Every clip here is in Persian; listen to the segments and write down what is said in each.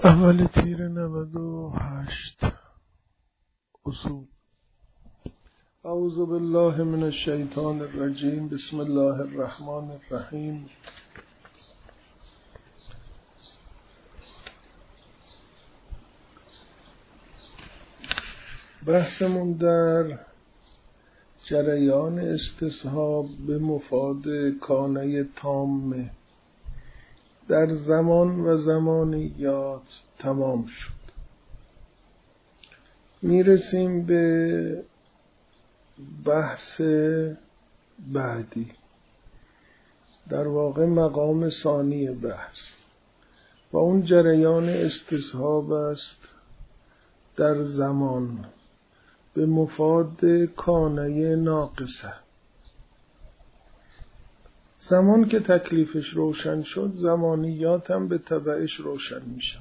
اول تیر 98 اصول. اعوذ بالله من الشیطان الرجیم. بسم الله الرحمن الرحیم. بحثمون در جریان استصحاب به مفاد کانه تامه در زمان و زمانیات تمام شد. میرسیم به بحث بعدی، در واقع مقام ثانی بحث، و اون جریان استصحاب است در زمان به مفاد کانه ناقصه. زمان که تکلیفش روشن شد، زمانیات هم به تبعش روشن می شود.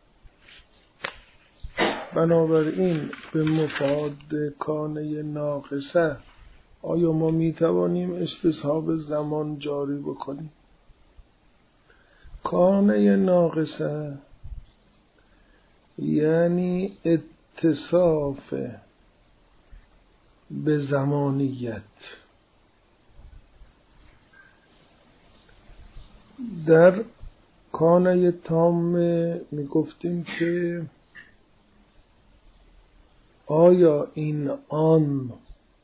بنابراین به مفاد کانه ناقصه آیا ما می توانیم استصحاب زمان جاری بکنیم؟ کانه ناقصه یعنی اتصاف به زمانیت. در کانه تام می گفتیم که آیا این آن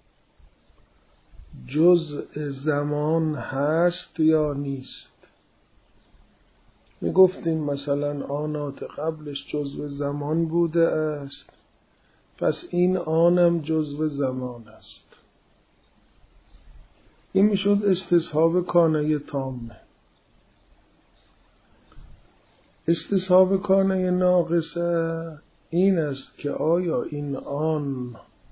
جزء زمان هست یا نیست؟ می گفتیم مثلا آنات قبلش جزء زمان بوده است، پس این آنم جزء زمان است. این می شد استصحاب کانه تامه. استصحاب کانه ناقصه این است که آیا این آن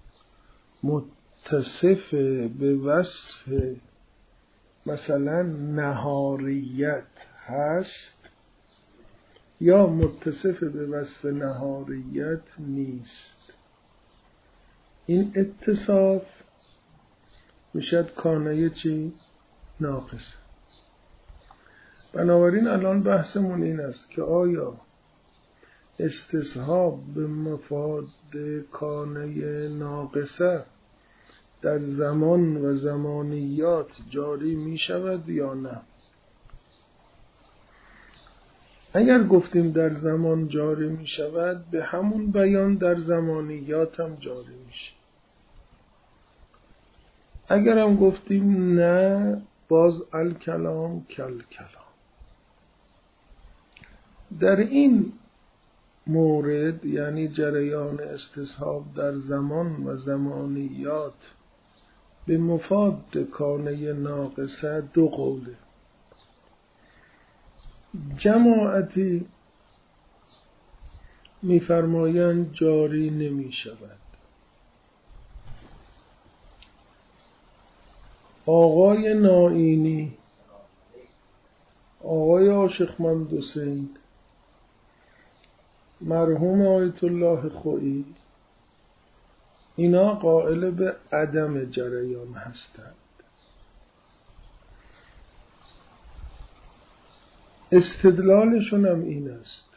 متصف به وصف مثلا نهاریت هست یا متصف به وصف نهاریت نیست. این اتصاف میشد کانه چی؟ ناقصه. بنابراین الان بحثمون این است که آیا استصحاب به مفاد کانه ناقصه در زمان و زمانیات جاری می شود یا نه؟ اگر گفتیم در زمان جاری می شود، به همون بیان در زمانیات هم جاری میشه. اگر هم گفتیم نه، باز الکلام کل کلام. در این مورد یعنی جریان استصحاب در زمان و زمانیات به مفاد کانه ناقصه دو قوله. جماعتی می‌فرمایند جاری نمی شود. آقای نائینی، آقای عاشقمند حسین، مرحوم آیت الله خویی، اینا قائل به عدم جریان هستند. استدلالشون هم این است،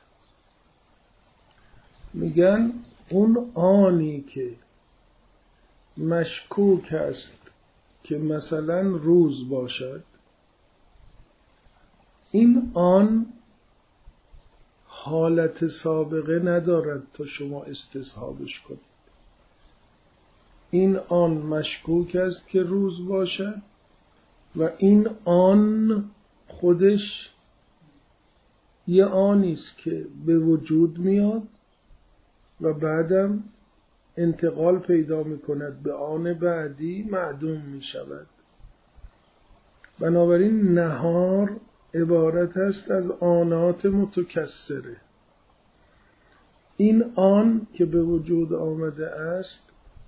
میگن اون آنی که مشکوک است که مثلا روز باشد، این آن حالت سابقه ندارد تا شما استصحابش کنید. این آن مشکوک است که روز باشد و این آن خودش یه آنی است که به وجود میاد و بعدم انتقال پیدا میکند به آن بعدی، معدوم میشود. بنابراین نهار عبارت است از آنات متکثره. این آن که به وجود آمده است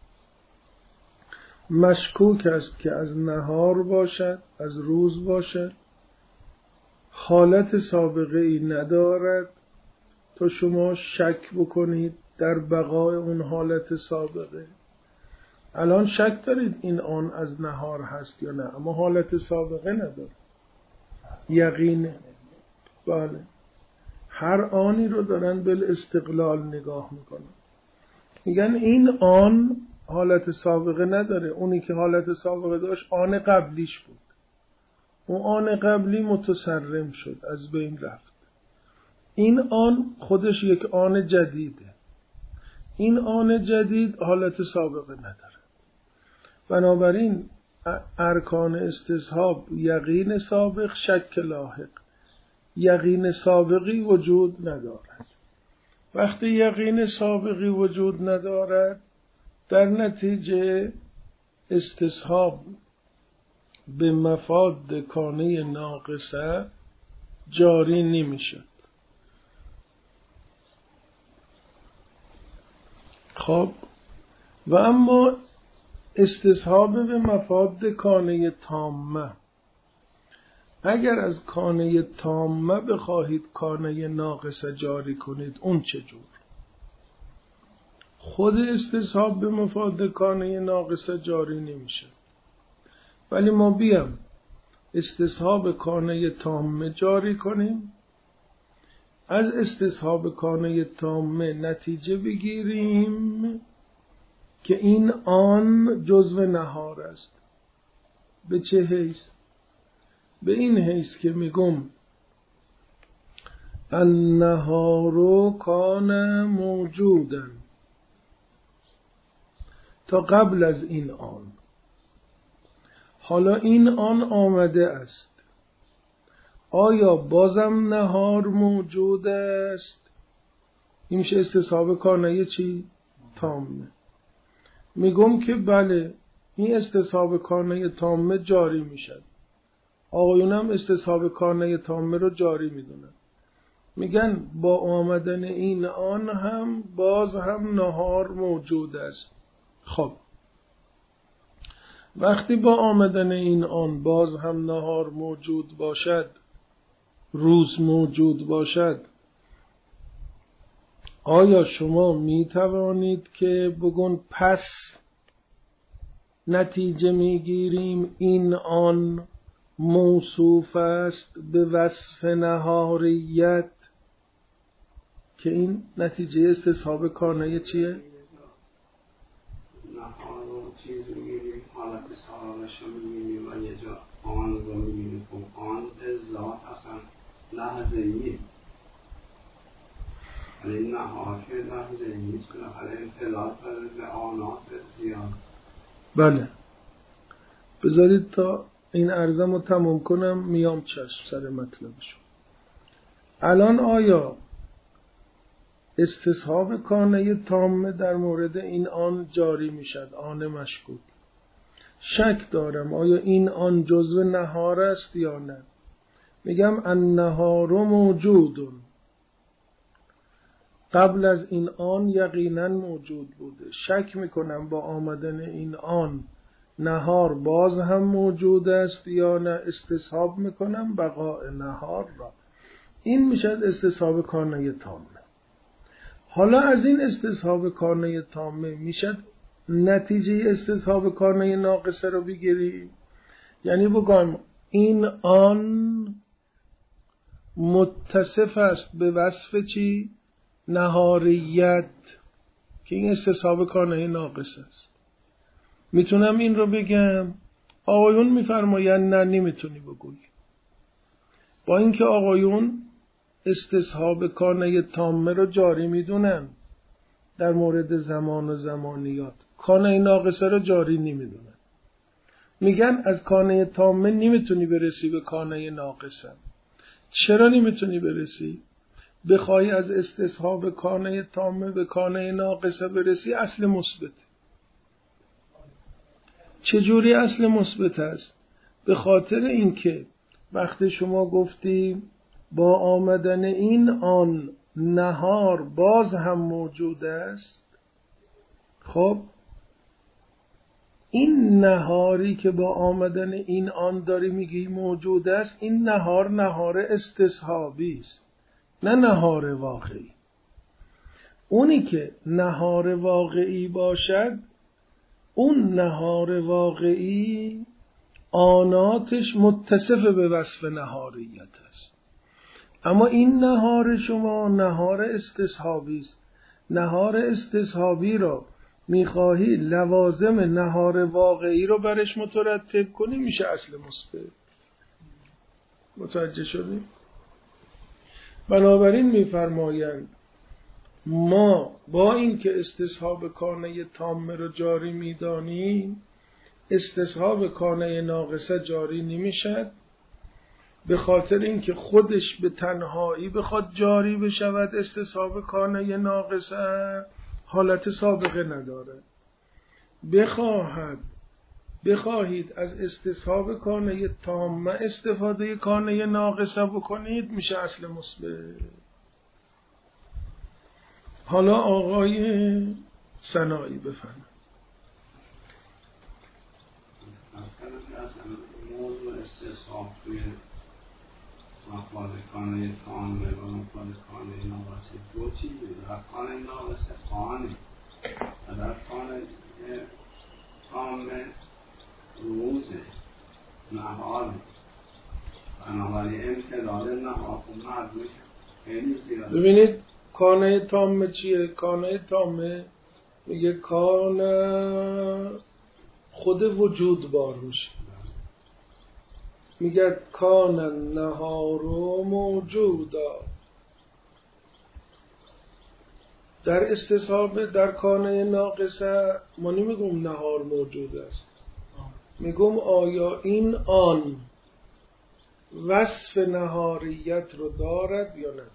مشکوک است که از نهار باشد، از روز باشد، حالت سابقه ای ندارد تا شما شک بکنید در بقای اون حالت سابقه. الان شک دارید این آن از نهار هست یا نه، اما حالت سابقه نداره. یقینه. بله. هر آنی رو دارن بالاستقلال نگاه میکنن. میگن این آن حالت سابقه نداره. اونی که حالت سابقه داشت آن قبلیش بود. اون آن قبلی متصرم شد، از بین رفت. این آن خودش یک آن جدیده. این آن جدید حالت سابقه نداره. بنابراین ارکان استصحاب یقین سابق، شک لاحق. یقین سابقی وجود ندارد. وقتی یقین سابقی وجود ندارد، در نتیجه استصحاب به مفاد کانه ناقصه جاری نمیشد. خب و اما استصحاب به مفاد کانه تامه، اگر از کانه تامه بخواهید کانه ناقصه جاری کنید، اون چجور؟ خود استصحاب به مفاد کانه ناقصه جاری نمیشه، ولی ما بیام استصحاب کانه تامه جاری کنیم، از استصحاب کانه تامه نتیجه بگیریم که این آن جزو نهار است. به چه حیث؟ به این حیث که میگم النهار کان موجودا، تا قبل از این آن. حالا این آن آمده است، آیا بازم نهار موجود است؟ این میشه استصحاب کانه چی؟ تامه. میگم که بله، این استصحاب کانه تامه جاری میشد. آقایونم استصحاب کانه تامه رو جاری میدونن. میگن با آمدن این آن هم باز هم نهار موجود است. خب وقتی با آمدن این آن باز هم نهار موجود باشد، روز موجود باشد، آیا شما می توانید که بگون پس نتیجه میگیریم این آن موصوف است به وصف نهاریت، که این نتیجه استصحاب کانه چیه؟ نهار رو چیز میگیریم، حالت سابقش رو میگیریم و یه جا آن رو میگیریم. آن به ذات اصلا لحظه‌ایه، ولی نهار که لحظه‌ای نیست، بالاخره اطلاعات به آنات زیاد. بله، بذارید تا این عرضم رو تمام کنم میام چشم سر مطلبشو. الان آیا استصحاب کانه تامه در مورد این آن جاری میشد؟ آن مشکوک. شک دارم آیا این آن جزو نهار است یا نه. میگم النهار موجودون، قبل از این آن یقینا موجود بوده. شک میکنم با آمدن این آن نهار باز هم موجود است یا نه. استصحاب میکنم بقاء نهار را. این میشد استصحاب کانه تامه. حالا از این استصحاب کانه تامه میشد نتیجه استصحاب کانه ناقصه رو بگیری. یعنی بگم این آن متصف است به وصف چی؟ نهاریت، که این استصحاب کانه ناقصه است. میتونم این رو بگم؟ آقایون میفرماین نه، نمیتونی بگویی. با اینکه آقایون استصحاب کانه تامه رو جاری میدونن در مورد زمان و زمانیات، کانه ناقصه رو جاری نمیدونن. میگن از کانه تامه نمیتونی برسی به کانه ناقصه. چرا نمیتونی برسی؟ بخوای از استصحاب کانه تامه به کانه ناقصه برسی، اصل مثبت. چجوری اصل مثبت است؟ به خاطر اینکه وقتی شما گفتی با آمدن این آن نهار باز هم موجود است، خب این نهاری که با آمدن این آن داری میگی موجود است، این نهار استصحابی است، نه نهار واقعی. اونی که نهار واقعی باشد، اون نهار واقعی آناتش متصف به وصف نهاریت است. اما این نهار شما نهار استصحابی است. نهار استصحابی را میخواهی لوازم نهار واقعی رو برش مترتب کنی، میشه اصل مثبت. متوجه شدی؟ بنابراین میفرمایند ما با اینکه استصحاب کانه تامه رو جاری میدانیم، استصحاب کانه ناقصه جاری نمیشد، به خاطر اینکه خودش به تنهایی بخواد جاری بشود. استصحاب کانه ناقصه حالت سابقه نداره. بخواهید از استصحاب کانه تامه استفاده کانه ناقصه بکنید، میشه اصل مثبت. حالا آقای سنایی بفرمایید. موضوع استصحاب توی مفاد کانه تامه و مفاد کانه ناقصه دو چیزه. در کانه ناقصه خانه و در کانه تامه روزه، نهاره. بنابراین امتداد نهار و مردوش خیلی زیاده. ببینید کانه تامه چیه؟ کانه تامه میگه کانه خود وجود بار میشه. میگه کان النهار موجودا. در استصحاب در کانه ناقصه ما نمیگم نهار موجود است، میگم آیا این آن وصف نهاریت رو دارد یا ندارد.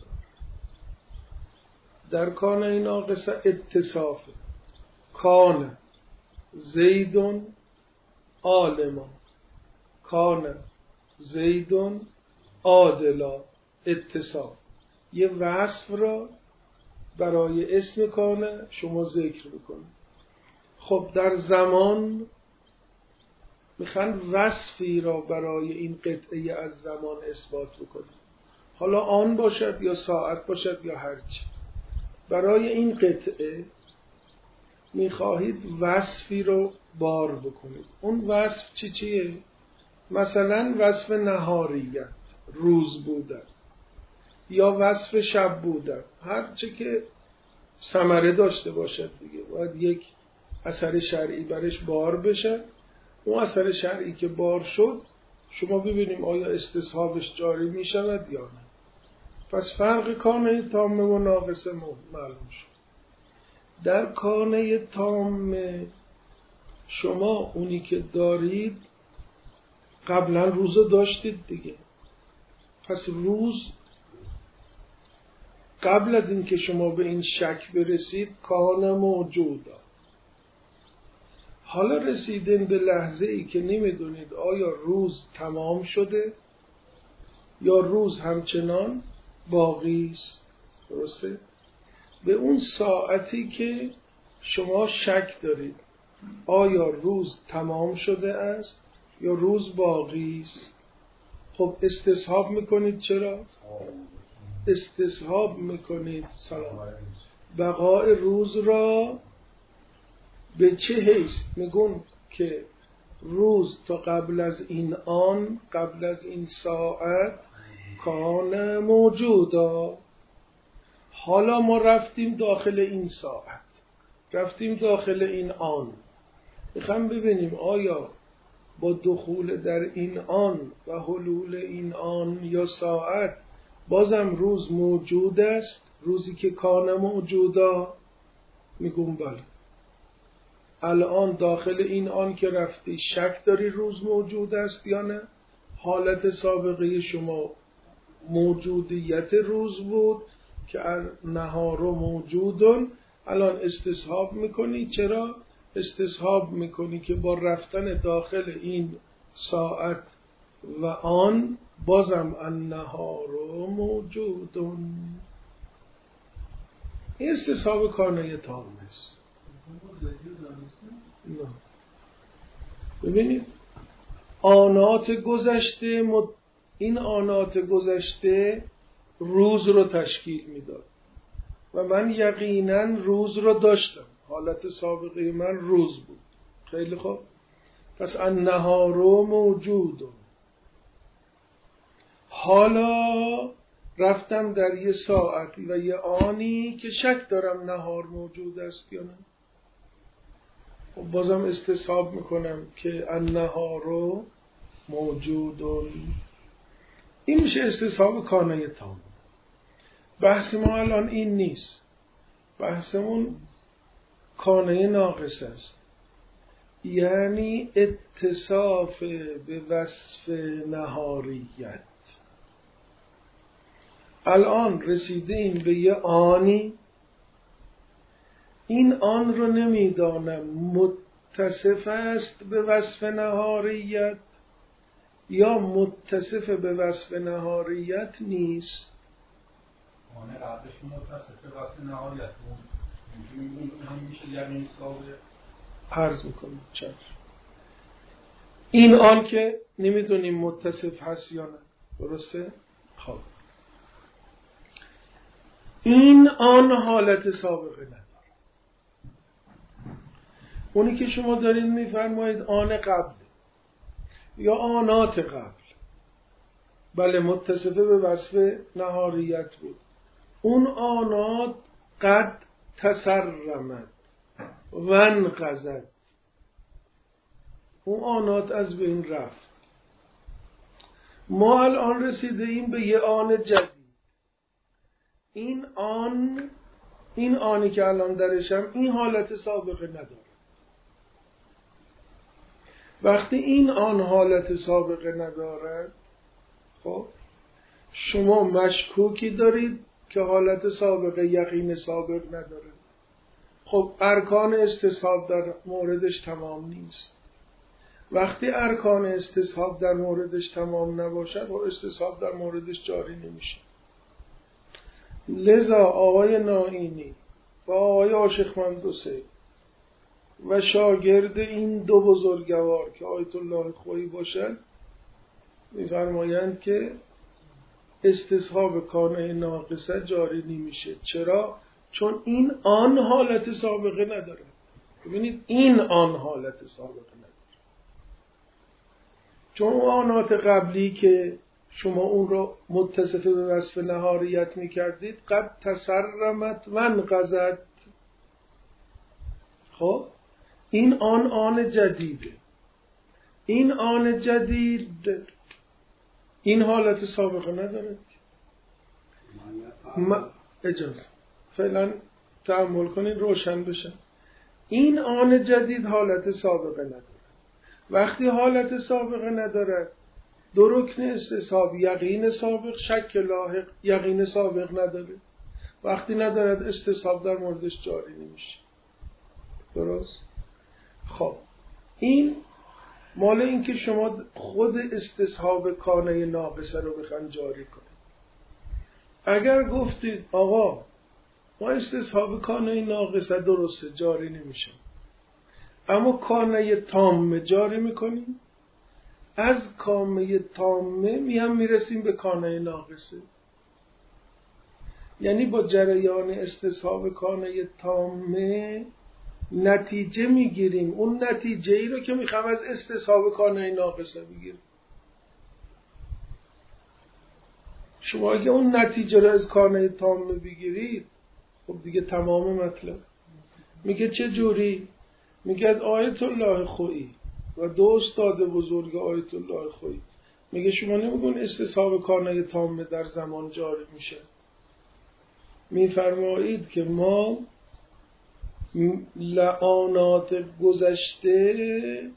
در کانه ناقصه اتصافه. کان زیدون عالما، کان زیدون عادلا. اتصاف یه وصف را برای اسم کانه شما ذکر بکنید. خب در زمان میخوان وصفی را برای این قطعه از زمان اثبات بکنید، حالا آن باشد یا ساعت باشد یا هرچی. برای این قطعه میخواهید وصفی رو بار بکنید. اون وصف چیه؟ مثلا وصف نهاریت، روز بودن، یا وصف شب بودن، هرچه که ثمره داشته باشد دیگه باید یک اثر شرعی برش بار بشه. اون اثر شرعی که بار شد شما ببینیم آیا استصحابش جاری می شود یا نه. پس فرق کانه تامه و ناقصه معلوم شد. در کانه تامه شما اونی که دارید قبلا روزو داشتید دیگه. پس روز قبل از اینکه شما به این شک برسید کان موجوده. حالا رسیدین به لحظه ای که نمیدونید آیا روز تمام شده یا روز همچنان باقی است. درسته؟ به اون ساعتی که شما شک دارید آیا روز تمام شده است یا روز باقی است. خب استصحاب میکنید. چرا؟ استصحاب میکنید بقای روز را به چه حیث؟ میگون که روز تا قبل از این آن، قبل از این ساعت کان موجودا. حالا ما رفتیم داخل این ساعت، رفتیم داخل این آن، میخوام ببینیم آیا با دخول در این آن و حلول این آن یا ساعت بازم روز موجود است، روزی که کان موجودا. میگم بله. الان داخل این آن که رفتی شک داری روز موجود است یا نه؟ حالت سابقه شما موجودیت روز بود که نهار موجودن. الان استصحاب میکنی. چرا؟ استصحاب میکنی که با رفتن داخل این ساعت و آن بازم النهار موجودن. این استصحاب کانه تام است. نه. ببینید آنات گذشته این آنات گذشته روز رو تشکیل میداد و من یقینا روز رو داشتم. حالت سابقه من روز بود. خیلی خوب. پس النهار موجود. حالا رفتم در یه ساعت و یه آنی که شک دارم نهار موجود است یا نه، و بازم استصحاب میکنم که النهار موجودون. این میشه استصحاب کانه تام. بحث ما الان این نیست، بحثمون کانه ناقص است، یعنی اتصاف به وصف نهاریت. الان رسیدیم به یه آنی، این آن رو نمیدانم متصف است به وصف نهاریت یا متصف به وصف نهاریت نیست. آن قبلش متصف به وصف نهاریت بود، این هم میشه یعنی سابقه عرض میکنم چشم. این آن که نمیدونیم متصف هست یا نه، درسته؟ خب این آن حالت سابقه نداره. اونی که شما دارین میفرمایید آن قبل یا آنات قبل، بله متصفه به وصف نهاریت بود. اون آنات قد تسرمت و انقضت، اون آنات از بین رفت. ما الان رسیده ایم به یه آن جدید. این آنی که الان درشم این حالت سابقه نداره. وقتی این آن حالت سابقه ندارد، خب شما مشکوکی دارید که حالت سابقه یقین سابق نداره. خب ارکان استصحاب در موردش تمام نیست. وقتی ارکان استصحاب در موردش تمام نباشد و استصحاب در موردش جاری نمیشه. لذا آقای نائینی و آقای عاشقمند حسین و شاگرد این دو بزرگوار که آیت الله خویی باشند می‌فرمایند که استصحاب کانه ناقصه جاری نمیشه. چرا؟ چون این آن حالت سابقه نداره. ببینید این آن حالت سابقه نداره، چون آنات قبلی که شما اون رو متصف به وصف نهاریت میکردید قد تسرمت و انقضت. خب این آن جدیده. این آن جدید این حالت سابقه ندارد که اجازه فعلا تأمل کنید روشن بشه. این آن جدید حالت سابقه ندارد. وقتی حالت سابقه ندارد، دو رکن استصحاب یقین سابق شک لاحق یقین سابق نداره. وقتی ندارد استصحاب در موردش جاری نمیشه. درست؟ خب این مال این که شما خود استصحاب کانه ناقصه رو بخواید جاری کنید. اگر گفتید آقا ما استصحاب کانه ناقصه درسته جاری نمیشه، اما کانه تامه جاری میکنیم، از کانه تامه میرسیم به کانه ناقصه. یعنی با جریان استصحاب کانه تامه نتیجه میگیریم، اون نتیجه ای رو که میخوام از استصحاب کانه ناقصه بگیریم. شما اگه اون نتیجه رو از کانه تامه بگیرید، خب دیگه تمام مطلب. میگه چه جوری؟ میگه آیت الله خویی و دو استاد بزرگ آیت الله خویی میگه شما نمیگون استصحاب کانه تامه در زمان جاری میشه، میفرمایید که ما لعنات گذشته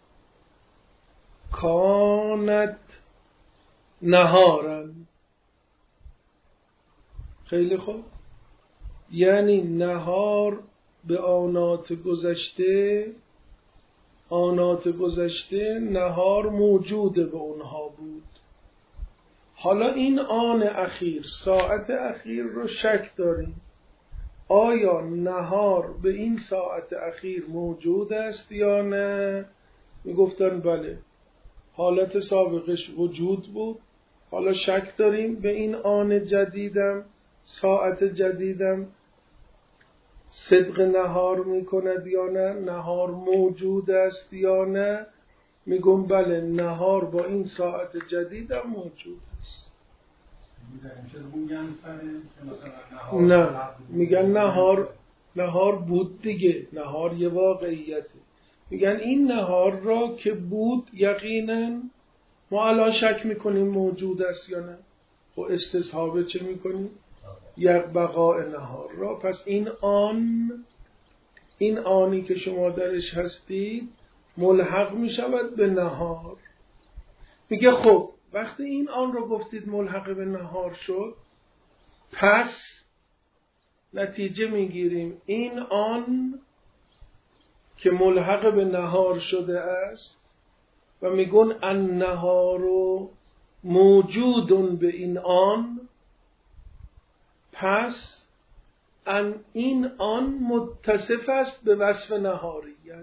کانت نهارن. خیلی خوب، یعنی نهار به آنات گذشته نهار موجوده به اونها بود. حالا این آن اخیر ساعت اخیر رو شک داریم، آیا نهار به این ساعت اخیر موجود است یا نه؟ میگفتن بله حالت سابقش وجود بود، حالا شک داریم به این آن جدیدم ساعت جدیدم صدق نهار میکند یا نه، نهار موجود است یا نه. میگم بله نهار با این ساعت جدیدم موجود است. نه میگن نهار بود دیگه، نهار یه واقعیته. میگن این نهار را که بود یقینا ما الان شک میکنیم موجود است یا نه، و استصحابه چه میکنیم؟ یک بقاء نهار را. پس این آنی که شما درش هستید ملحق میشود به نهار. میگه خب وقتی این آن رو گفتید ملحق به نهار شد، پس نتیجه میگیریم این آن که ملحق به نهار شده است و میگن النهار موجود به این آن، پس این آن متصف است به وصف نهاریت.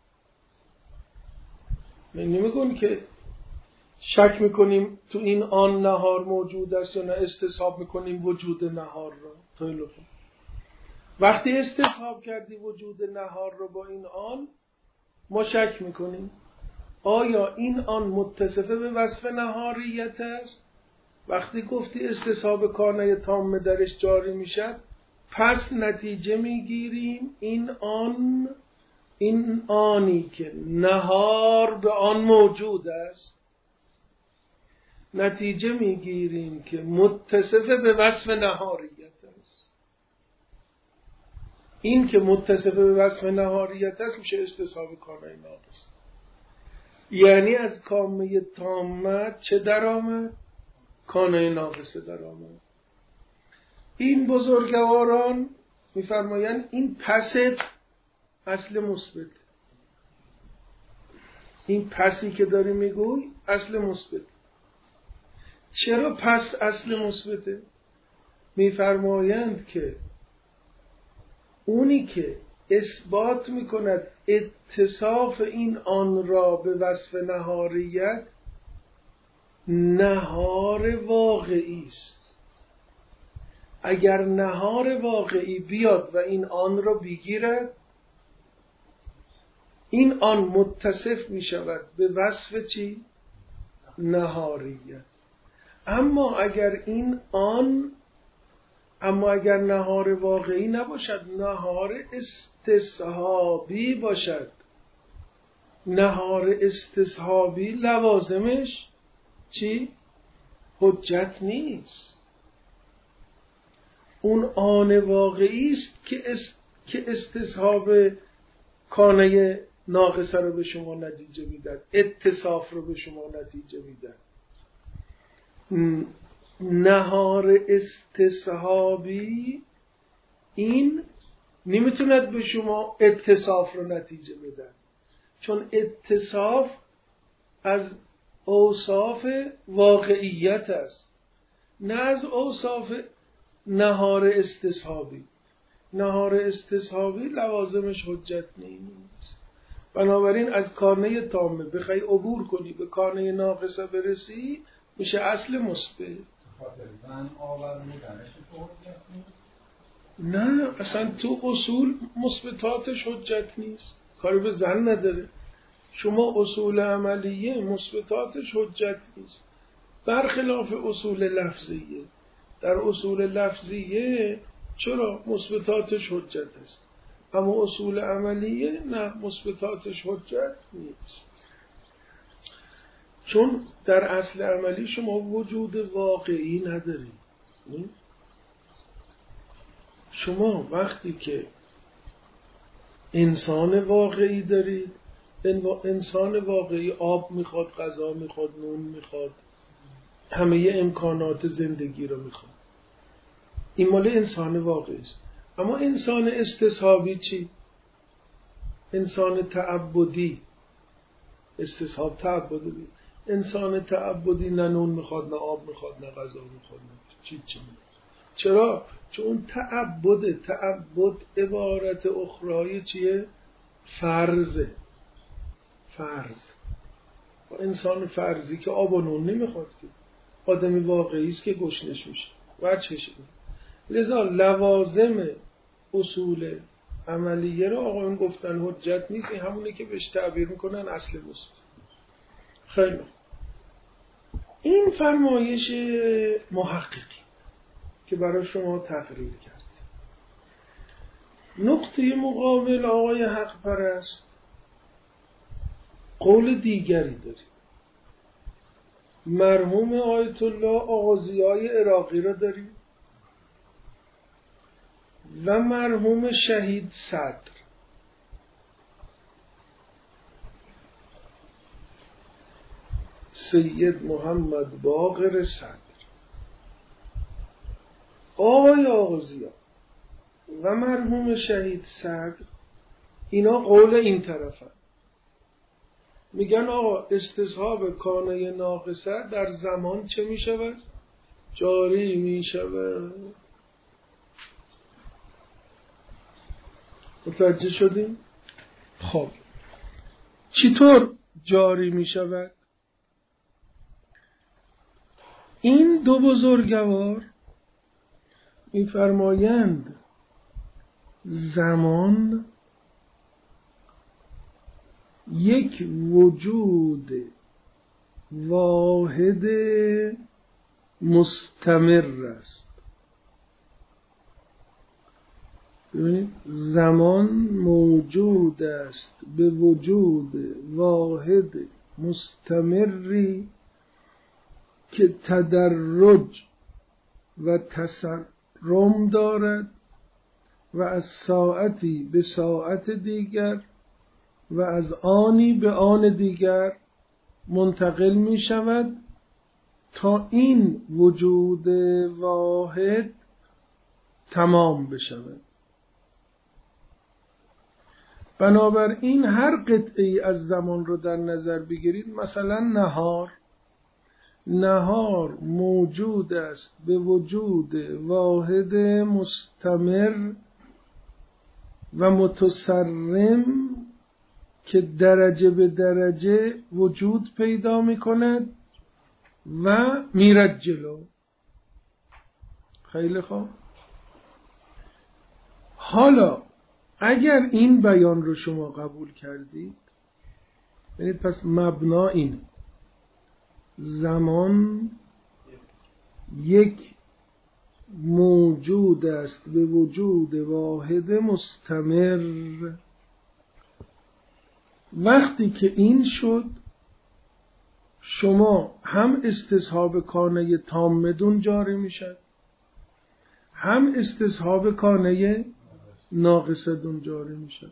نمیگن که شک میکنیم تو این آن نهار موجود است یا نه، استصحاب میکنیم وجود نهار را. وقتی استصحاب کردی وجود نهار رو با این آن، ما شک میکنیم آیا این آن متصفه به وصف نهاریت است. وقتی گفتی استصحاب کانه تام درش جاری میشد، پس نتیجه میگیریم این آنی که نهار به آن موجود است، نتیجه میگیریم که متصفه به وصف نهاریت است. این که متصفه به وصف نهاریت است میشه استصحاب کانه ناقص. یعنی از کامه تامه چه در آمد؟ کانه ناقصه در آمد. این بزرگواران میفرمایند این پس اصل مثبت. این پسی که داری میگوی اصل مثبت. چرا پس اصل مثبته؟ میفرمایند که اونی که اثبات میکند اتصاف این آن را به وصف نهاریت، نهار واقعی است. اگر نهار واقعی بیاد و این آن را بگیرد، این آن متصف می شود به وصف چی؟ نهاریت. اما اگر نهار واقعی نباشد، نهار استصحابی باشد، نهار استصحابی لوازمش چی؟ حجت نیست. اون آن واقعی است که استصحاب کانه ناقصه رو به شما نتیجه میدن، اتصاف رو به شما نتیجه میدن. نهار استصحابی این نمیتوند به شما اتصاف رو نتیجه بدن، چون اتصاف از اوصاف واقعیت است، نه از اوصاف نهار استصحابی. نهار استصحابی لوازمش حجت نیست. بنابراین از کانه تامه بخوای عبور کنی به کانه ناقصه برسی، میشه اصل مثبت. نه اصلا تو اصول مثبتاتش حجت نیست، کاری به زن نداره. شما اصول عملیه مثبتاتش حجت نیست، برخلاف اصول لفظیه. در اصول لفظیه چرا مثبتاتش حجت است، اما اصول عملیه نه، مثبتاتش حجت نیست. چون در اصل عملی شما وجود واقعی ندارید. شما وقتی که انسان واقعی دارید، انسان واقعی آب میخواد، غذا میخواد، نون میخواد، همه امکانات زندگی رو میخواد. این مال انسان واقعی است. اما انسان استصحابی چی؟ انسان تعبدی. استصحاب تعبدی. انسان تعبدی نه نون میخواد، نه آب میخواد، نه غذا میخواد، نه چی میخواد. چرا؟ چون تعبد عبارت اخرای چیه؟ فرض. انسان فرضی که آب و نون نمیخواد، که آدمی واقعی است که گشنش میشه وجهش. لذا لوازم اصول عملیه رو آقایون گفتن حجت نیست. این همونه که بهش تعبیر میکنن اصل مثبت. خیلی این فرمایش محققی که برای شما تقریر کرد. نقطه مقابل آقای حق پرست قول دیگری داریم. مرحوم آیت الله آقا ضیای عراقی را داریم و مرحوم شهید صدر. سید محمد باقر صدر، آقای آقا ضیا و مرحوم شهید صدر، اینا قول این طرفن. میگن آقا استصحاب کانه ناقصه در زمان چه میشود؟ جاری میشود. متوجه شدیم؟ خب چطور جاری میشود؟ این دو بزرگوار میفرمایند زمان یک وجود واحد مستمر است. ببینید زمان موجود است به وجود واحد مستمری که تدرج و تسرم دارد و از ساعتی به ساعت دیگر و از آنی به آن دیگر منتقل می شود تا این وجود واحد تمام بشود. بنابراین هر قطعی از زمان رو در نظر بگیرید، مثلا نهار موجود است به وجود واحد مستمر و متسرم که درجه به درجه وجود پیدا می کند و میرد جلو. خیلی خوب. حالا اگر این بیان رو شما قبول کردید، ببینید پس مبنا اینه: زمان یک موجود است به وجود واحد مستمر. وقتی که این شد، شما هم استصحاب کانه تامدون جاری میشد، هم استصحاب کانه ناقصدون جاری میشد.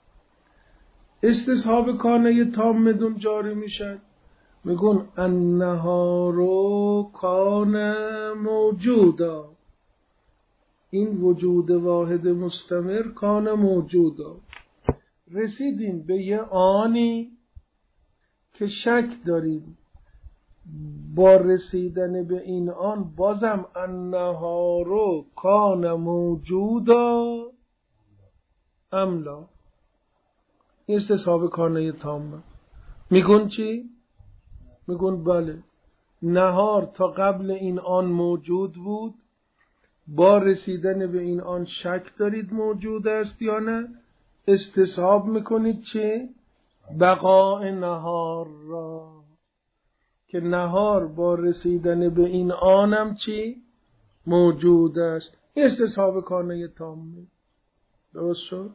استصحاب کانه تامدون جاری میشد، میگون النهار کان موجودا، این وجود واحد مستمر کان موجودا. رسیدیم به یه آنی که شک داریم با رسیدن به این آن بازم النهار کان موجودا املا، این استصحاب کانه تامه. میگون چی؟ میگون بله، نهار تا قبل این آن موجود بود، با رسیدن به این آن شک دارید موجود است یا نه، استصحاب میکنید چه؟ بقاء نهار را، که نهار با رسیدن به این آنم چی؟ موجود است. استصحاب کانه تامه. درست شد؟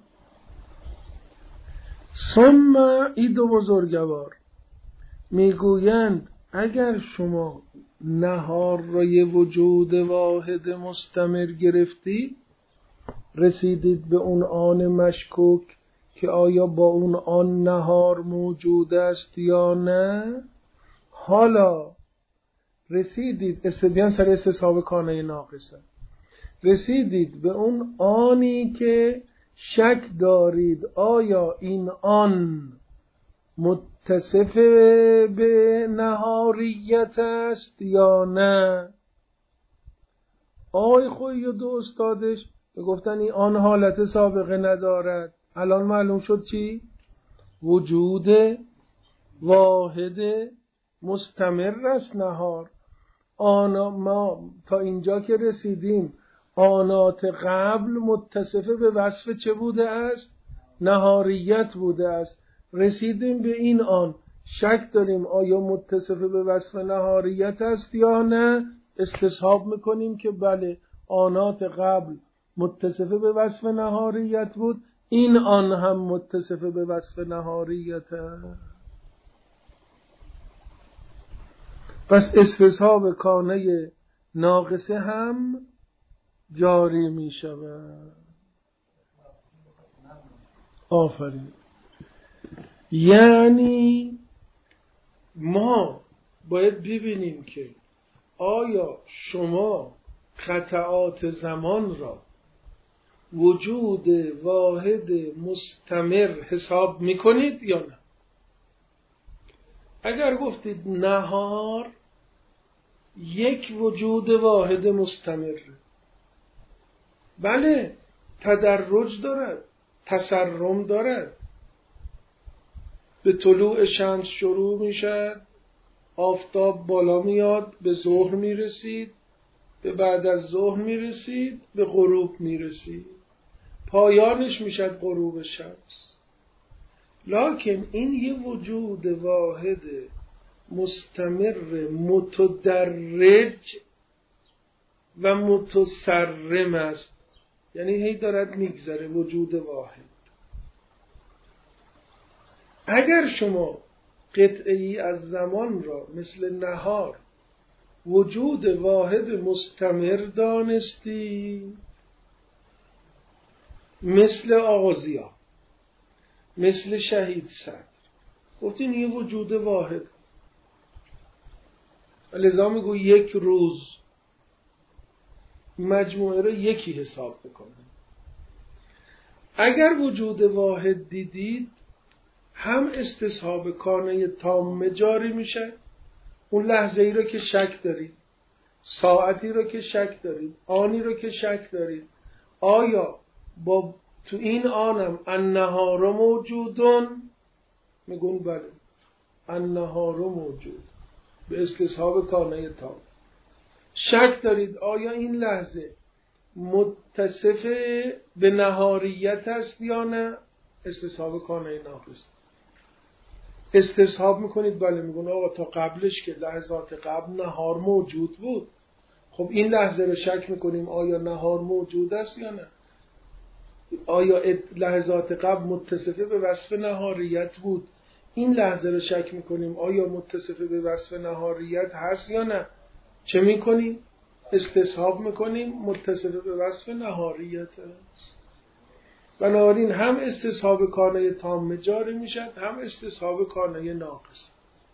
ثم این دو بزرگوار میگویند اگر شما نهار را یه وجود واحد مستمر گرفتید، رسیدید به اون آن مشکوک که آیا با اون آن نهار موجود است یا نه، حالا رسیدید استدیان سر استصحاب کانه ناقصه، رسیدید به اون آنی که شک دارید آیا این آن متصف به نهاریت است یا نه. آقای خویی و دو استادش گفتن این آن حالت سابقه ندارد. الان معلوم شد چی؟ وجود واحد مستمر است نهار. ما تا اینجا که رسیدیم آنات قبل متصف به وصف چه بوده است؟ نهاریت بوده است. رسیدیم به این آن، شک داریم آیا متصف به وصف نهاریت است یا نه، استصحاب میکنیم که بله آنات قبل متصف به وصف نهاریت بود، این آن هم متصف به وصف نهاریت است. پس استصحاب کانه ناقصه هم جاری می شود. آفرین. یعنی ما باید ببینیم که آیا شما قطعات زمان را وجود واحد مستمر حساب میکنید یا نه؟ اگر گفتید نهار یک وجود واحد مستمر، بله تدرج دارد، تسرم دارد، به طلوع شمس شروع میشد، آفتاب بالا میاد، به ظهر میرسید، به بعد از ظهر میرسید، به غروب میرسید، پایانش میشد غروب شمس. لکن این یه وجود واحد مستمر متدرج و متسرم است، یعنی هی دارد میگذره، وجود واحد. اگر شما قطعی از زمان را مثل نهار وجود واحد مستمر دانستی، مثل آغازیا، مثل شهید صدر، گفتین یه وجود واحد، لذا میگو یک روز مجموعه را یکی حساب بکنیم. اگر وجود واحد دیدید، هم استصحاب کانه تام جاری میشه، اون لحظه ای رو که شک دارید، ساعتی رو که شک دارید، آنی رو که شک دارید، آیا با تو این آنم النهار موجودون، میگون بله النهار موجود به استصحاب کانه تام. شک دارید آیا این لحظه متصف به نهاریت است یا نه، استصحاب کانه ناقص. استصحاب میکنید، بله میگون آقا تا قبلش که لحظات قبل نهار موجود بود، خب این لحظه رو شک میکنیم آیا نهار موجود است یا نه، آیا لحظات قبل متصفه به وصف نهاریت بود، این لحظه رو شک میکنیم آیا متصفه به وصف نهاریت هست یا نه، چه میکنیم؟ استصحاب میکنیم متصفه به وصف نهاریت است. بنابراین هم استصحاب کانه تام جاری میشد، هم استصحاب کانه ناقص.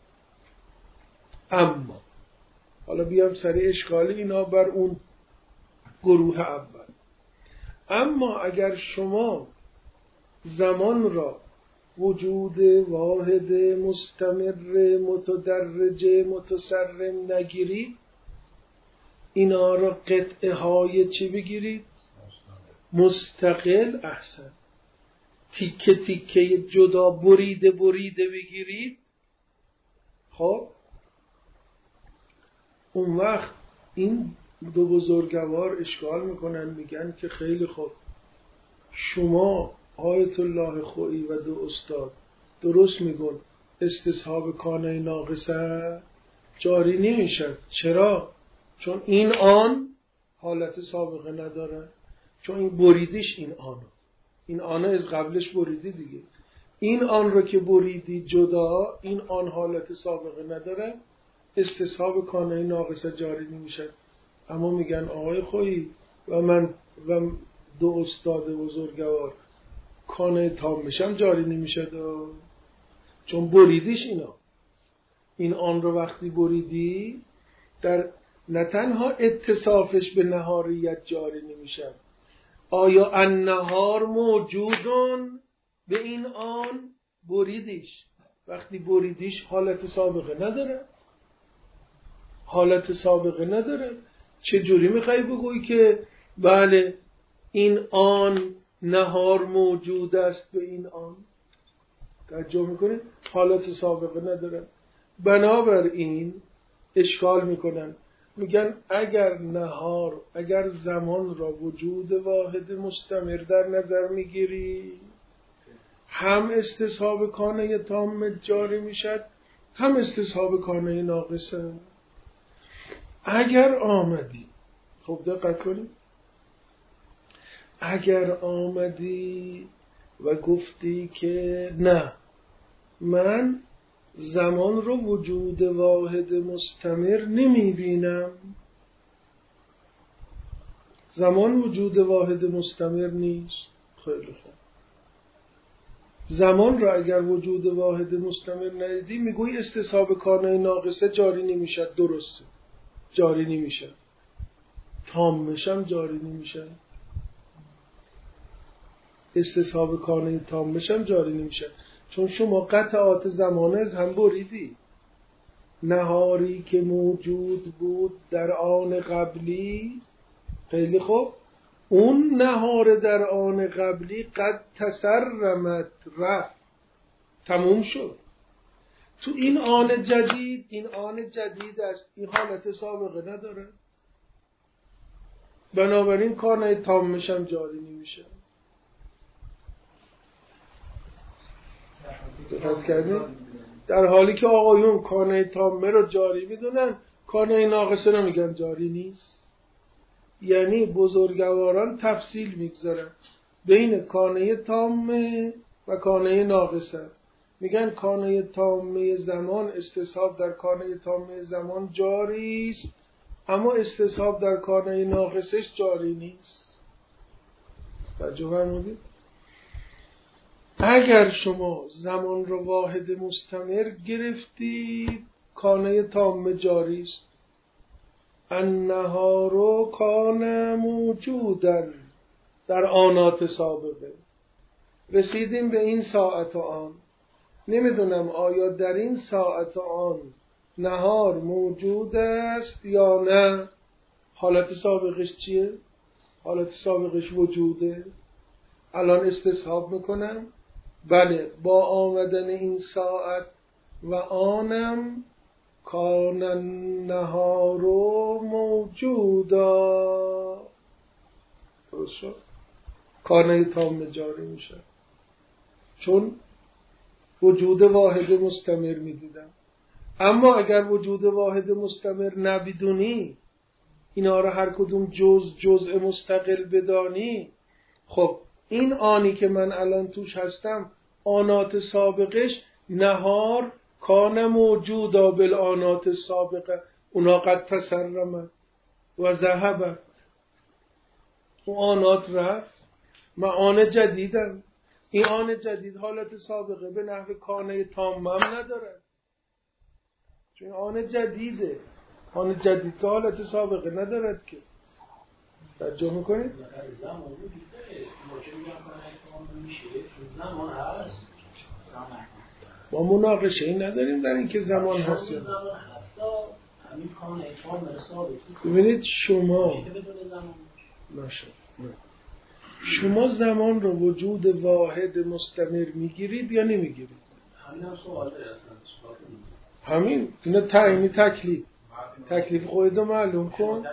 اما حالا بیام سر اشکال اینا بر اون گروه اول. اما اگر شما زمان را وجود واحد مستمر متدرج متسرم نگیرید، اینا را قطعه های چی بگیرید؟ مستقل. احسن. تیکه تیکه جدا بریده بگیرید. خب اون وقت این دو بزرگوار اشکال میکنن، میگن که خیلی خوب، شما آیت الله خویی و دو استاد درست میگن استصحاب کانه ناقصه جاری نمیشد. چرا؟ چون این آن حالت سابقه نداره، چون این بریدیش این آن از قبلش بریدی دیگه، این آن رو که بریدی جدا، این آن حالت سابقه نداره، استصحاب کانه ناقصه جاری نمیشه. اما میگن آقای خویی و من و دو استاد بزرگوار کانه تام میشم جاری نمیشه چون بریدیش این آن رو وقتی بریدی، در نه تنها اتصافش به نهاریت جاری نمیشه، آیا النهار موجودون به این آن بریدیش، وقتی بریدیش حالت سابقه نداره. چه جوری میخوای بگویی که بله این آن نهار موجود است به این آن؟ توجه میکنید؟ حالت سابقه نداره. بنابراین اشکال میکنن، میگن اگر زمان را وجود واحد مستمر در نظر میگیری، هم استصحاب کانه تام جاری میشد، هم استصحاب کانه ناقصه. اگر آمدی، خب دقت کنید، اگر آمدی و گفتی که نه، من زمان رو وجود واحد مستمر نمی بینم، زمان وجود واحد مستمر نیست، خیلی خوب، زمان را اگر وجود واحد مستمر ندیدی میگوی استصحاب کانه ناقصه جاری نمیشه. درسته، جاری نمیشه. تامشم جاری نمیشه. استصحاب کانه تامشم جاری نمیشه، چون شما قطعات زمان از هم بریدی. نهاری که موجود بود در آن قبلی، خیلی خوب، اون نهار در آن قبلی قد تسرمت، رفت، تموم شد. تو این آن جدید، این آن جدید است، این حالت سابقه نداره، بنابراین کانه تامش هم جاری نمیشه. دقت کردید؟ در حالی که آقایون کانه تامه رو جاری میدونن، کانه ناقصه رو میگن جاری نیست. یعنی بزرگواران تفصیل میگذارن بین کانه تامه و کانه ناقصه. میگن کانه تامه زمان، استصحاب در کانه تامه زمان جاری است، اما استصحاب در کانه ناقصش جاری نیست. توجه فرمودید؟ اگر شما زمان رو واحد مستمر گرفتید، کانه تامه جاری است. النهار کان موجودا، در آنات سابقه رسیدیم به این ساعت و آن. نمیدونم آیا در این ساعت و آن نهار موجود است یا نه. حالت سابقش چیه؟ حالت سابقش وجوده. الان استصحاب میکنم، بله، با آمدن این ساعت و آنم کان النهار موجودا، درست شد، کانه تام جاری میشه، چون وجود واحد مستمر میدیدم. اما اگر وجود واحد مستمر نبیدونی، اینا رو هر کدوم جزء مستقل بدانی، خب این آنی که من الان توش هستم، آنات سابقش نهار کان موجودا بالآنات سابقه، اونا قد تسرمت و ذهبت، اون آنات رفت، من آن جدیدم. این آن جدید حالت سابقه به نحو کانه تامم نداره، چون آن جدیده. آن جدید که حالت سابقه ندارد که. توجه میکنید؟ ما مناقشه ای نداریم در این که زمان هست. ببینید شما زمان رو وجود واحد مستمر میگیرید یا نمیگیرید؟ همین اینا تعیین تکلیف خودت رو معلوم کن.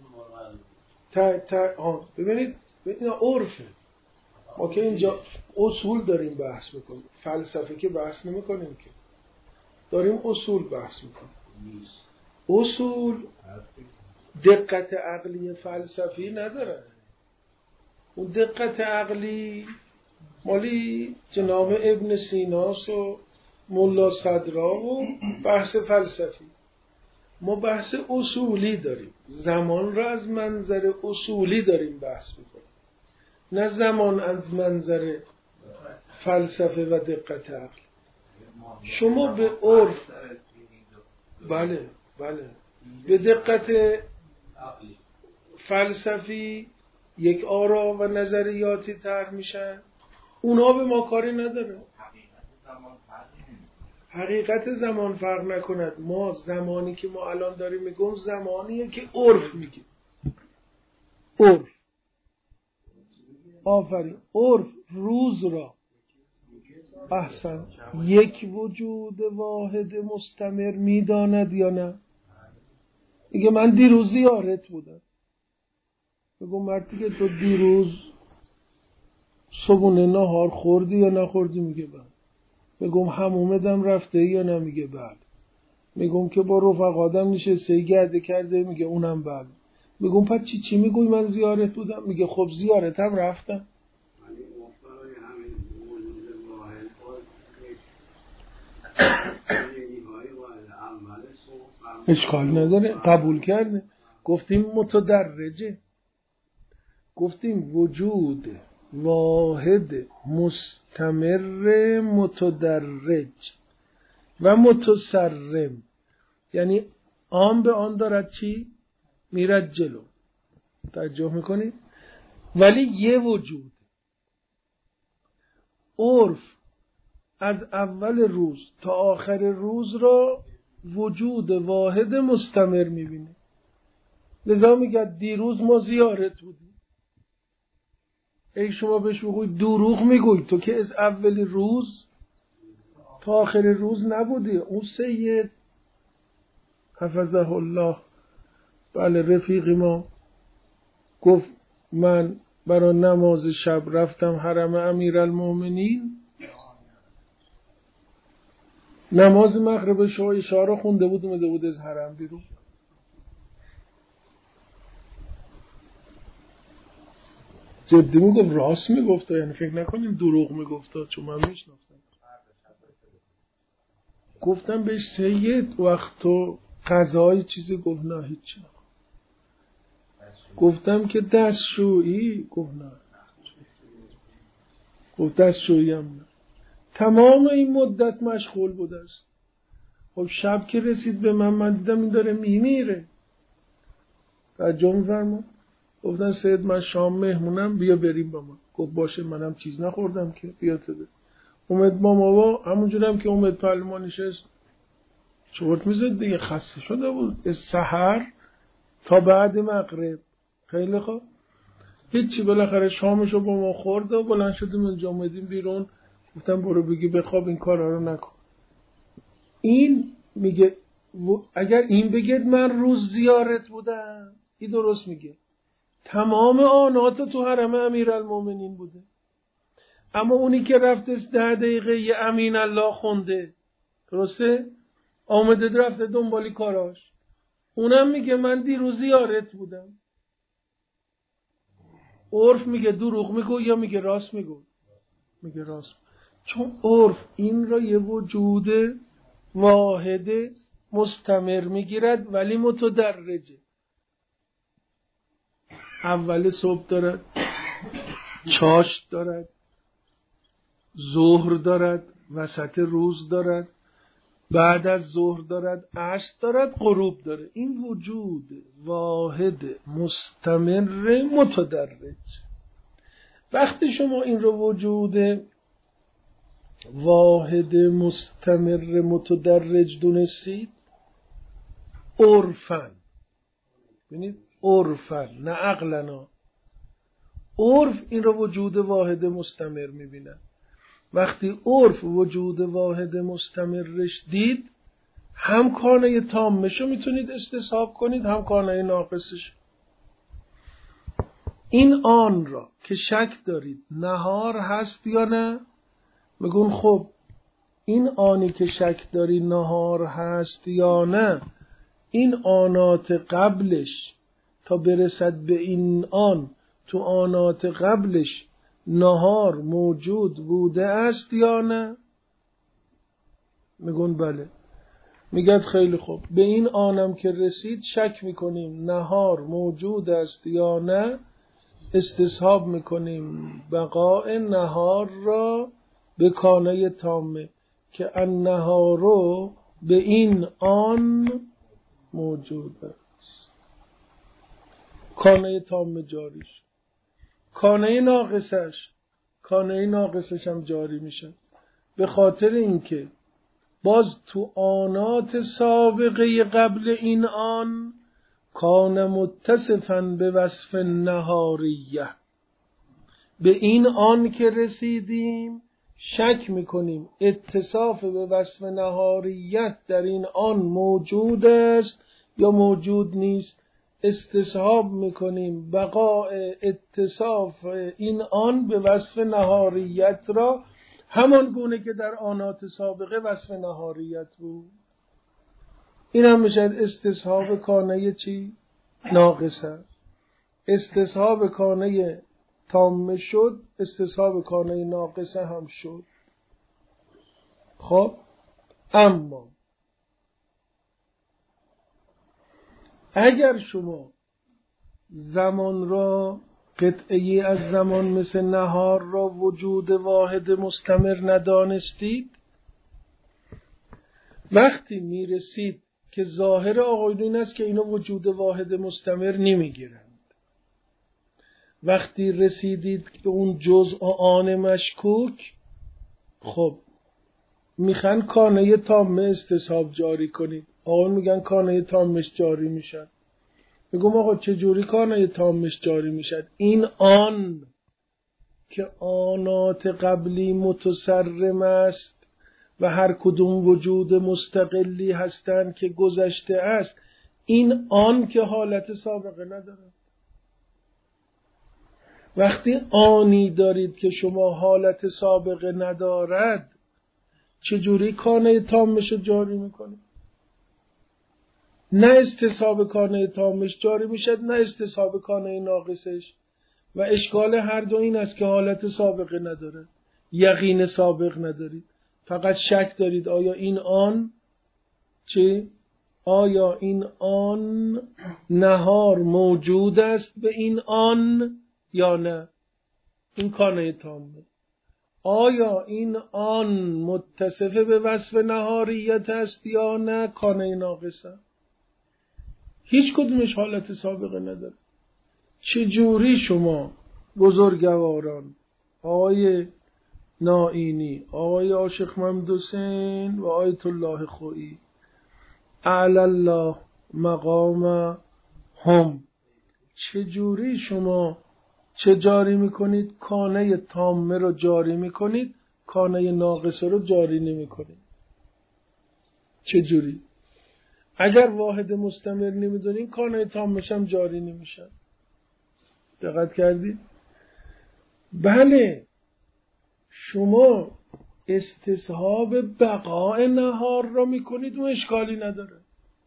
ببینید اینا عرفه. ما که اینجا اصول داریم بحث میکنیم، فلسفه که بحث نمیکنیم که، داریم اصول بحث میکنیم. اصول دقت عقلی فلسفی نداره. اون دقت عقلی مالی جناب ابن سیناس و ملا صدرا و بحث فلسفی. ما بحث اصولی داریم، زمان را از منظر اصولی داریم بحث میکنیم، نه زمان از منظر فلسفه و دقت عقل. شما به عرف، بله به دقت فلسفی یک آرا و نظریاتی طرح میشن، اونا به ما کاری نداره. حقیقت زمان فرق نکند. ما زمانی که ما الان داریم میگم زمانیه که عرف میگیم. عرف، آفرین، عرف روز را، احسن، یک وجود واحد مستمر میداند یا نه؟ میگه من دیروز زیارت بودم. بگو مردی که تو دیروز صبحونه نهار خوردی یا نخوردی؟ میگه بله. بگم حمومتم رفته یا نه؟ میگه بله. میگم که با رفقادم نشسته گرده کرده، میگه اونم بله. میگم پس چی میگوی من زیارت بودم؟ میگه خب زیارتم رفتم. اشکال نداره، قبول کرده. گفتیم متدرجه، گفتیم وجود واحد مستمر متدرج و متسرم، یعنی آن به آن دارد چی؟ میرد جلو. توجه میکنید؟ ولی یه وجود عرف از اول روز تا آخر روز را وجود واحد مستمر میبینه. لذا میگه دیروز ما زیارت بودیم. ای شما بهش بگوی دروغ میگوی، تو که از اول روز تا آخر روز نبودی. اون سید حفظه الله، بله رفیقی ما، گفت من برای نماز شب رفتم حرم امیرالمومنین، نماز مغرب شو اشاره خونده بود، اومده بود از حرم بیرون. جدی میگم، راست میگفت، یعنی فکر نکنیم دروغ میگفت، چون من میشناختم. گفتم بهش سید وقت تو قضای چیزی گفت نه هیچی. گفتم که دستشویی؟ گفت نه. گفت دستشویی هم نه. تمام این مدت مشغول بوده است. خب شب که رسید به من دیدم این داره میمیره. توجه می‌فرما؟ گفتن سید من شام مهمونم، بیا بریم با من. گفت باشه، منم چیز نخوردم که، بیا تو ده. اومد با ما، همونجورم که اومد پهلو ما نشست چورت میزد دیگه، خسته شده بود از سحر تا بعد مغرب. خیلی خوب، هیچی، بالاخره شامشو با ما خورد و بلند شدیم اینجا اومدیم بیرون. گفتم برو بگی بخواب، این کارا رو نکن. این میگه اگر این بگید من روز زیارت بودم، این درست میگه. تمام آنات تو حرم امیرالمومنین بوده، اما اونی که رفته 10 دقیقه یه امین الله خونده، درسته؟ آمده رفته دنبالی کاراش، اونم میگه من دیروز زیارت بودم. عرف میگه دروغ میگو یا میگه راست میگو؟ میگه راست. چون عرف این را یه وجود واحد مستمر میگیرد ولی متدرجه. اول صبح دارد، چاشت دارد، ظهر دارد، وسط روز دارد، بعد از ظهر دارد، عصر دارد، غروب دارد. این وجود واحد مستمر متدرج. وقتی شما این رو وجود واحد مستمر متدرج دونستید، عرفن، ببینید عرفن نه عقلنا، عرف این رو وجود واحد مستمر میبینه. وقتی عرف وجود واحد مستمرش دید، هم کانه تامشو میتونید استصحاب کنید، هم کانه ناقصش. این آن را که شک دارید نهار هست یا نه، میگون خب این آنی که شک داری نهار هست یا نه، این آنات قبلش تا برسد به این آن، تو آنات قبلش نهار موجود بوده است یا نه؟ میگون بله. میگد خیلی خوب، به این آنم که رسید شک میکنیم نهار موجود است یا نه، استصحاب میکنیم بقاء نهار را به کانه تامه که النهارو به این آن موجود است. کانه تامه جاریش، کانه ناقصش هم جاری میشه، به خاطر اینکه باز تو آنات سابقه قبل این آن کان متصفاً به وصف نهاریه. به این آن که رسیدیم شک میکنیم اتصاف به وصف نهاریت در این آن موجود است یا موجود نیست. استصحاب میکنیم بقاء اتصاف این آن به وصف نهاریت را، همان گونه که در آنات سابقه وصف نهاریت بود. این هم میشه استصحاب کانه چی؟ ناقصه. استصحاب کانه تامه شد، استصحاب کانه ناقصه هم شد. خب اما اگر شما زمان را، قطعه از زمان مثل نهار را وجود واحد مستمر ندانستید، وقتی میرسید که ظاهر آقایون این است که اینا وجود واحد مستمر نمیگیرند، وقتی رسیدید به اون جزء آن مشکوک، خب میخوان کانه تامه استصحاب جاری کنید. آقایون میگن کانه تامش جاری میشن. میگم آقا چجوری کانه تامش جاری میشد؟ این آن که آنات قبلی متصرم است و هر کدوم وجود مستقلی هستند که گذشته است، این آن که حالت سابقه نداره. وقتی آنی دارید که شما حالت سابقه ندارد، چجوری کانه تامش جاری میکنید؟ نه استصحاب کانه تامش جاری میشد، نه استصحاب کانه ناقصش. و اشکال هر دو این است که حالت سابقه نداره، یقین سابق ندارید، فقط شک دارید آیا این آن چه؟ آیا این آن نهار موجود است به این آن یا نه؟ این کانه تامه. آیا این آن متصف به وصف نهاریت است یا نه؟ کانه ناقصه. هیچ کدومش حالت سابقه نداره. چجوری شما بزرگواران، آقای نائینی، آقای عاشق محمد حسین و آیت الله خویی اعلی الله مقام هم، چجوری شما چه جاری میکنید؟ کانه تامه رو جاری میکنید، کانه ناقصه رو جاری نمیکنید. چجوری؟ اگر واحد مستمر نمیدونین کانه تامش هم جاری نمیشن. دقت کردید؟ بله، شما استصحاب بقاء نهار را میکنید و اشکالی نداره.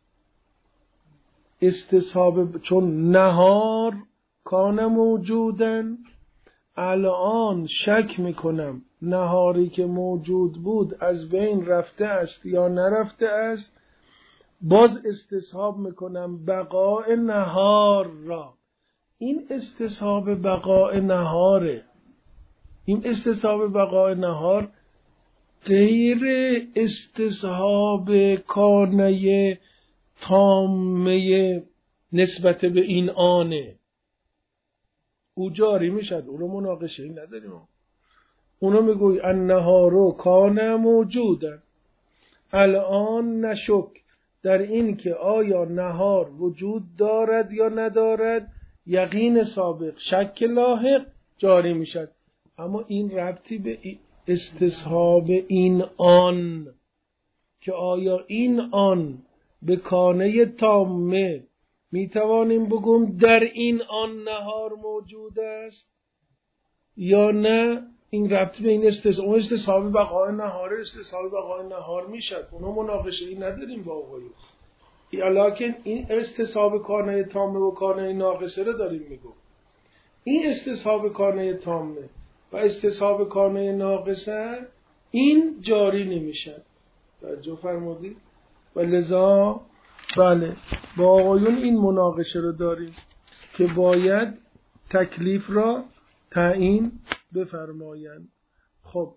استصحاب، چون نهار کان موجودن، الان شک میکنم نهاری که موجود بود از بین رفته است یا نرفته است، باز استصحاب میکنم بقاء نهار را. این استصحاب بقاء نهاره. این استصحاب بقاء نهار غیر استصحاب کانه تامه نسبت به این آنه. او جاری میشد، اونو مناقشه نداریم. اونو میگوی النهارو کان موجودن. الان نشک در این که آیا نهار وجود دارد یا ندارد، یقین سابق، شک لاحق جاری میشد. اما این ربطی به استصحاب این آن که آیا این آن به کانه تامه میتوانیم بگم در این آن نهار موجود است یا نه، این ربطی به این استصحاب بقاء نهار، استصحاب بقاء نهار میشد. اونو مناقشه ای نداریم با آقایون. لکن این استصحاب کانه تامه و کانه ناقصه رو داریم میگم. این استصحاب کانه تامه و استصحاب کانه ناقصه این جاری نمیشد. توجه فرمودید؟ و لذا بله با آقایون این مناقشه رو داریم که باید تکلیف را تعیین بفرمایند. خب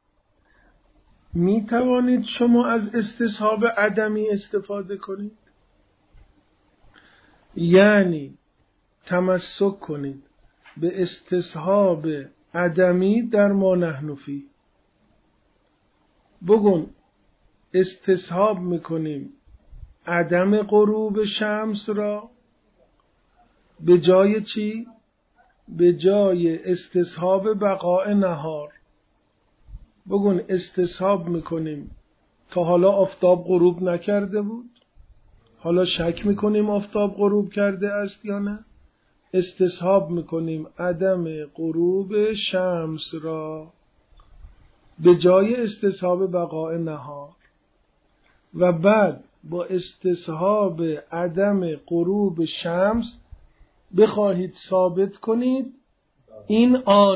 می توانید شما از استصحاب عدمی استفاده کنید، یعنی تمسک کنید به استصحاب عدمی در ما نحن فیه. بگون استصحاب میکنیم عدم غروب شمس را به جای چی؟ به جای استصحاب بقاء نهار. بگون استصحاب میکنیم تا حالا آفتاب غروب نکرده بود، حالا شک میکنیم آفتاب غروب کرده است یا نه. استصحاب میکنیم عدم غروب شمس را به جای استصحاب بقاء نهار. و بعد با استصحاب عدم غروب شمس بخواهید ثابت کنید این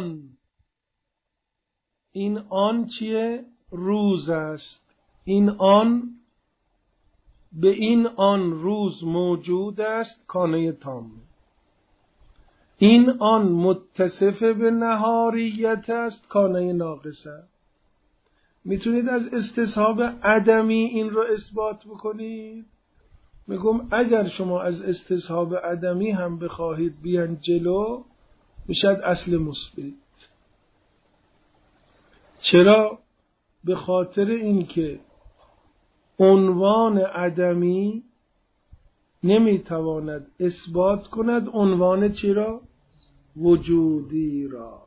آن چیه؟ روز است. این آن به این آن روز موجود است، کانه تامه. این آن متصف به نهاریت است، کانه ناقصه. میتونید از استصحاب عدمی این رو اثبات بکنید؟ میگم اگر شما از استصحاب عدمی هم بخواهید بیان جلو، میشد اصل مثبت. چرا؟ به خاطر اینکه عنوان عدمی نمیتواند اثبات کند عنوان چی را؟ وجودی را.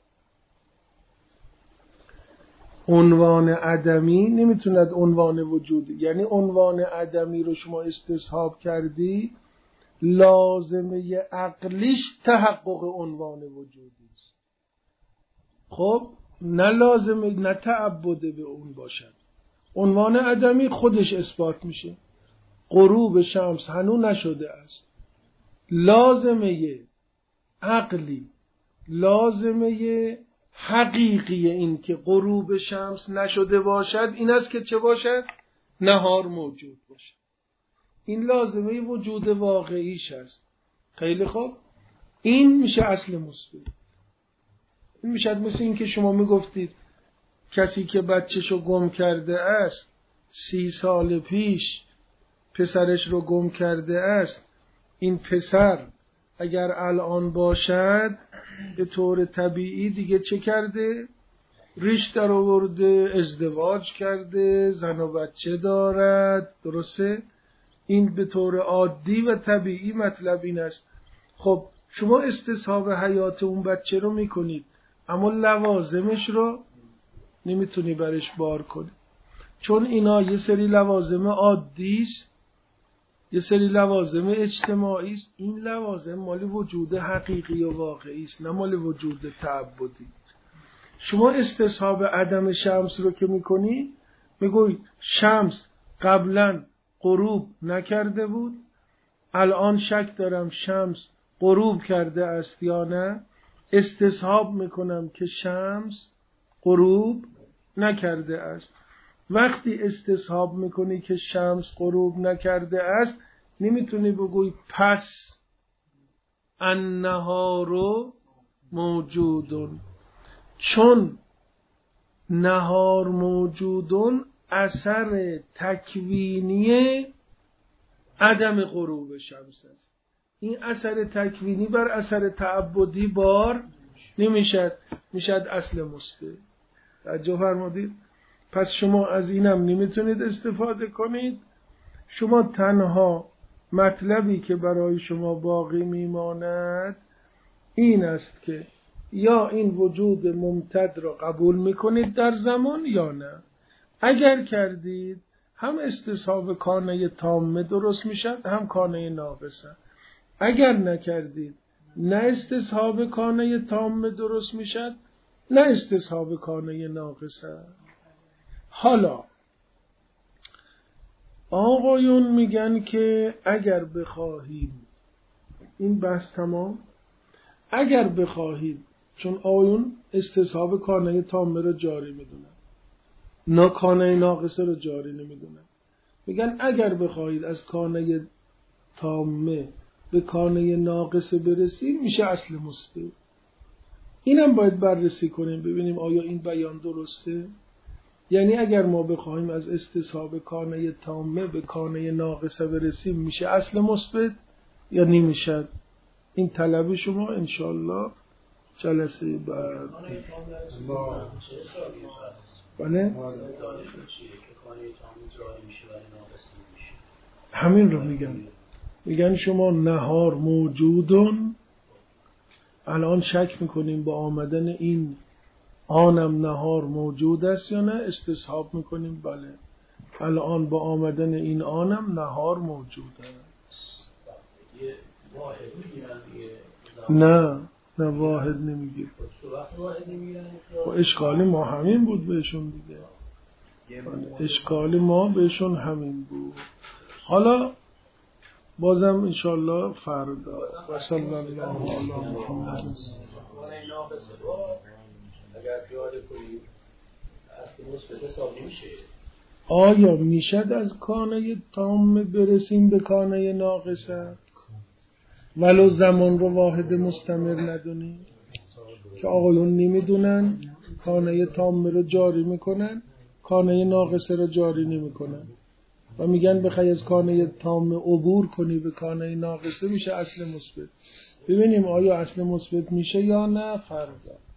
عنوان عدمی نمیتوند عنوان وجودی، یعنی عنوان عدمی رو شما استصحاب کردی، لازمه عقلیش تحقق عنوان وجودی است. خب نه لازمه، نه تعبده به اون باشد. عنوان عدمی خودش اثبات میشه، غروب شمس هنوز نشده است. لازمه عقلی، لازمه حقیقی این که غروب شمس نشده باشد این است که چه باشد؟ نهار موجود باشد. این لازمه وجود واقعیش است. خیلی خوب، این میشه اصل مثبت. این میشه مثل این که شما میگفتید کسی که بچه‌شو گم کرده است 30 سال پیش پسرش رو گم کرده است، این پسر اگر الان باشد به طور طبیعی دیگه چه کرده؟ ریش در آورده، ازدواج کرده، زن و بچه دارد. درسته؟ این به طور عادی و طبیعی مطلب این است. خب شما استصحاب حیات اون بچه رو میکنید، اما لوازمش رو نمیتونی برش بار کنی، چون اینا یه سری لوازم عادی است، یه سری لوازم اجتماعی است. این لوازم مال وجود حقیقی و واقعی است، نه مال وجود تعبدی. شما استصحاب عدم شمس رو که میکنی، میگوی شمس قبلا غروب نکرده بود، الان شک دارم شمس غروب کرده است یا نه، استصحاب میکنم که شمس غروب نکرده است. وقتی استصحاب میکنی که شمس غروب نکرده است، نمیتونی بگوی پس النهار موجودون، چون نهار موجودون اثر تکوینی عدم غروب شمس است. این اثر تکوینی بر اثر تعبدی بار نمیشد، میشد اصل مثبت. توجه فرمودید؟ پس شما از اینم نمیتونید استفاده کنید. شما تنها مطلبی که برای شما باقی میماند این است که یا این وجود ممتد را قبول میکنید در زمان یا نه. اگر کردید هم استصحاب کانه تامه درست میشد، هم کانه ناقصه. اگر نکردید نه استصحاب کانه تامه درست میشد، نه استصحاب کانه ناقصه. حالا آقایون میگن که اگر بخواهید، این بحث تمام، اگر بخواهید، چون آقایون استصحاب کانه تامه رو جاری میدونن، نه کانه ناقصه رو جاری نمیدونن. میگن اگر بخواهید از کانه تامه به کانه ناقصه برسیم میشه اصل مثبت. اینم باید بررسی کنیم ببینیم آیا این بیان درسته. یعنی اگر ما بخوایم از استصحاب کانه تامه به کانه ناقصه برسیم میشه اصل مثبت یا نمیشه. این طلب شما انشالله جلسه بعد. بله؟ همین رو میگن شما نهار موجودون، الان شک میکنیم با آمدن این آنم نهار موجود است یا نه، استصحاب میکنیم بله الان با آمدن این آنم نهار موجود است. نه واحد نمیگیر. و اشکالی ما همین بود بهشون دیگه. اشکال ما بهشون همین بود. حالا بازم انشالله فردا و صلی الله علی محمد. آیا میشد از کانه تام برسیم به کانه ناقصه ولو زمان رو واحد مستمر ندونیم؟ که آقایون نمیدونن کانه تام رو جاری میکنن، کانه ناقصه رو جاری نمیکنن و میگن بخوای از کانه تام عبور کنی به کانه ناقصه میشه اصل مثبت. ببینیم آیا اصل مثبت میشه یا نه فردا.